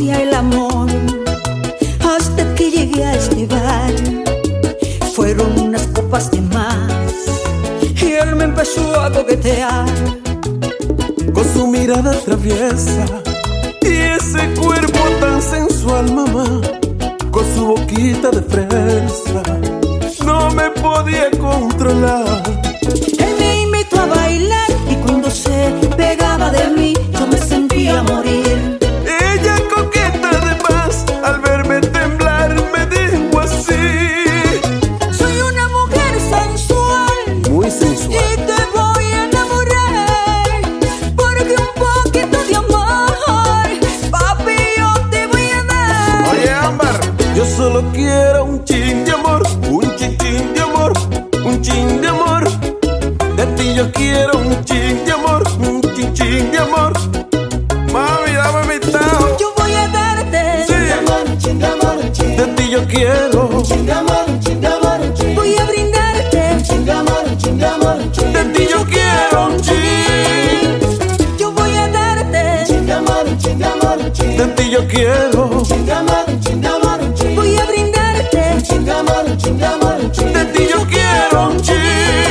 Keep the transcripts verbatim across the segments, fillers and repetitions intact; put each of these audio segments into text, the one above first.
hacía el amor hasta que llegué a este bar. Fueron unas copas de más y él me empezó a coquetear con su mirada traviesa y ese cuerpo tan sensual, mamá, con su boquita de fresa. No me podía controlar. Él me invitó a bailar y cuando se pegaba de mí yo me sentía morir. Ella coqueta de más, al verme temblar me dijo así: soy una mujer sensual, muy sensual, y te voy a enamorar, porque un poquito de amor, papi, yo te voy a dar. Oye, Ámbar, yo solo quiero un chin de amor, un chin chin de amor, un chin de amor. De ti yo quiero un chin de amor, un chin chin de amor. Mami, dame mi tajo. Yo voy a darte Sí. un chin de amor, un chin de amor, un chin. De ti yo quiero Un chin de amor, un chin de amor, un chin. Voy a brindarte un chin de amor, un chin de amor, un chin. de ti yo quiero un chin. Yo voy a darte un chin de amor, un chin de amor, un chin. De ti yo quiero Un chin de amor, un chin de amor, un chin. Voy a brindarte un chin de amor, un chin de amor, un chin. de ti yo quiero un chin.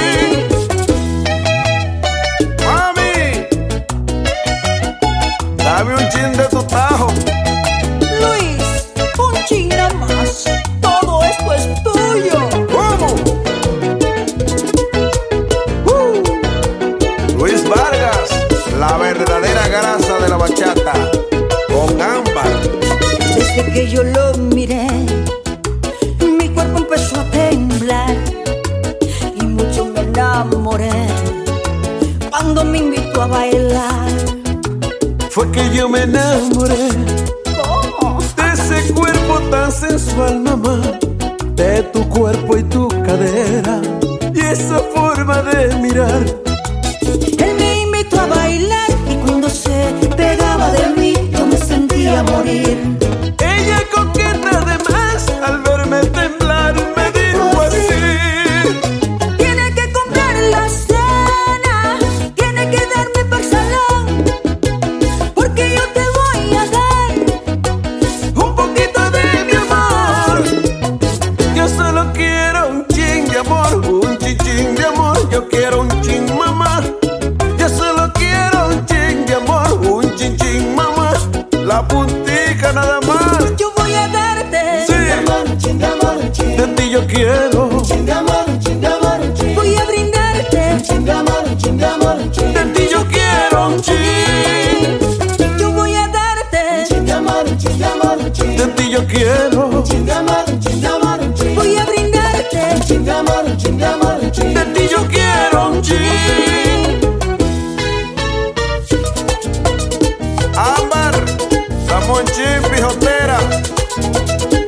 Mami, dame un chin de tu tajo. Luis, un chin nada más. Todo esto es tuyo. ¿Cómo? Uh. Luis Vargas, la verdadera grasa de la bachata, con Ámbar. Desde que yo lo miré, mi cuerpo empezó a temblar y mucho me enamoré cuando me invitó a bailar. Fue que yo me enamoré ¿Cómo? de ese cuerpo tan sensual, mamá, de tu cuerpo y tu cadera y esa forma de mirar. Él me invitó a bailar y cuando se pegaba de mí yo me sentía morir. Ella coqueta de más, al verme temblar me dijo así: Tiene que comprar la cena, tiene que darme pa' el salón, porque yo te voy a dar un poquito de mi amor. Yo solo quiero un chin de amor, un chin chin de amor. Yo quiero un chin, mamá. Yo solo quiero un chin de amor, un chin chin, mamá. La puntica nada más. Yo voy a darte Sí. un chin de amor, un chin. De ti yo quiero Un chin de amor, un chin de amor, un chin. Voy a brindarte un chin de amor, un chin de amor, un chin. de ti yo quiero un chin. Yo voy a darte un chin de amor, un chin de amor, un chin. De ti yo quiero Un chin de amor, un chin de amor, un chin. Voy a brindarte un chin de amor, un chin de amor, un chin. de ti yo quiero un chin. Ámbar, dame un chin, pijotera.